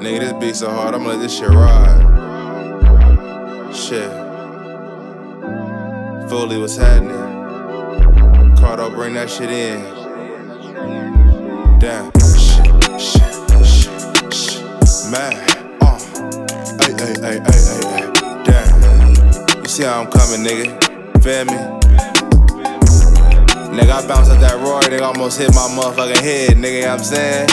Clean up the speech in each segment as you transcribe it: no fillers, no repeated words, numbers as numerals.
Nigga, this beat so hard, I'ma let this shit ride. Shit. Foley, what's happening? Cardo, bring that shit in. Damn. Man. Ay. Damn. You see how I'm coming, nigga? Feel me? Nigga, I bounced at that roar, nigga, almost hit my motherfucking head, nigga, you know what I'm saying?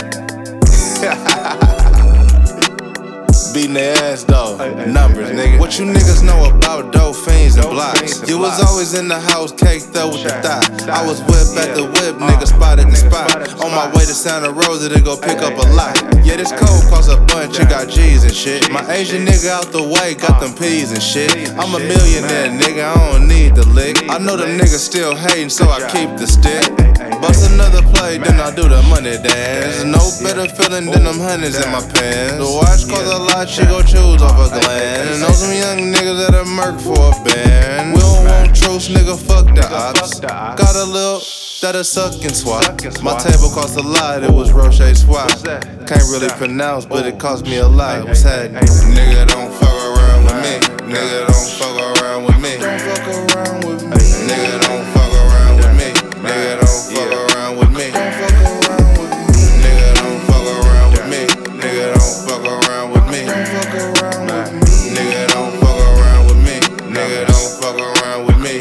Beating their ass though, numbers, nigga. What you niggas know about dope fiends and blocks? You was always in the house, caked up with the thigh. I was whip at the whip, nigga, spot at the spot. On my way to Santa Rosa to go pick up a lot. Yeah, this cold cost a bunch, you got G's and shit. My Asian nigga out the way, got them P's and shit. I'm a millionaire, nigga, I don't need the lick. I know the niggas still hating, so I keep the stick. Bust another play, then I do the money dance. No better feeling than them hundreds in my pants. The watch cost a lot, she gon' choose off a glance. And know some young niggas that'll murk for a band. We don't want truce, nigga, fuck the ops. Got a little that'll suck and swap. My table cost a lot, it was Roche Swap. Can't really pronounce, but it cost me a lot. What's happening? Nigga, don't fuck around with me. Nigga, don't fuck around with me. Don't fuck around with me. Nigga, don't fuck around with me. Nigga, don't fuck around with me. Don't fuck around with me. Nigga, don't fuck around with me. Nigga, don't fuck around with me. Don't fuck around with me. Nigga, don't fuck around with me. Nigga, don't fuck around with me.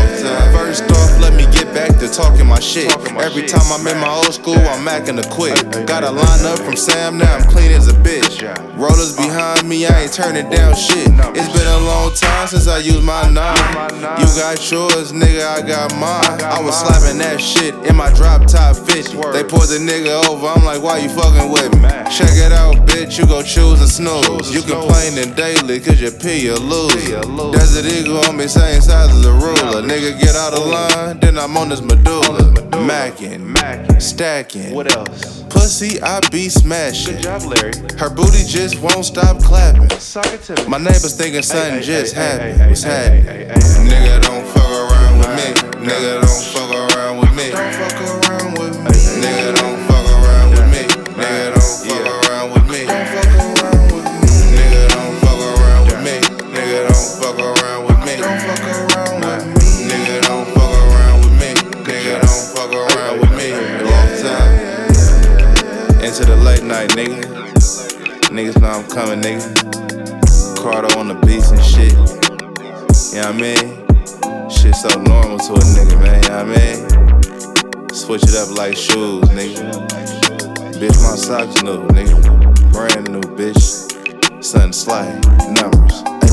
First off, let me get back to talking my shit. Every time I'm in my old school, I'm acting a quick. Got a line up from Sam, now I'm clean as a bitch. Rollers behind me, I ain't turning down shit. It's been a long time since I used my nine. You got yours, nigga, I got mine. I was slapping that shit in my drop top 50. They pulled the nigga over, I'm like, why you fucking with me? Check it out, bitch, you gon' choose and snooze. You complaining daily, cause you pee or lose. Desert Eagle on me, same size as a ruler. Nigga, get out of line, then I'm on this medulla. Mackin', stacking. What else? Pussy, I be smashing. Good job, Larry. Her booty just won't stop clapping. Suck it to me. My neighbors thinking something just happened. What's happening? Nigga, don't fuck around with me. Nigga, don't fuck around with me. Don't fuck around with me. Nigga, don't fuck around with me. Nigga, don't fuck around with me. Don't fuck around with me. Nigga, don't fuck around with me. Nigga, don't fuck around with me. Don't fuck around with me. Nigga, don't fuck around with me. Nigga, don't fuck around with me. All the time. Into the late night, nigga. Niggas know I'm coming, nigga. Cardo on the beats and shit. You know what I mean? Shit so normal to a nigga, man. You know what I mean? Switch it up like shoes, nigga. Bitch, my socks new, nigga. Brand new, bitch. Something slight. Numbers.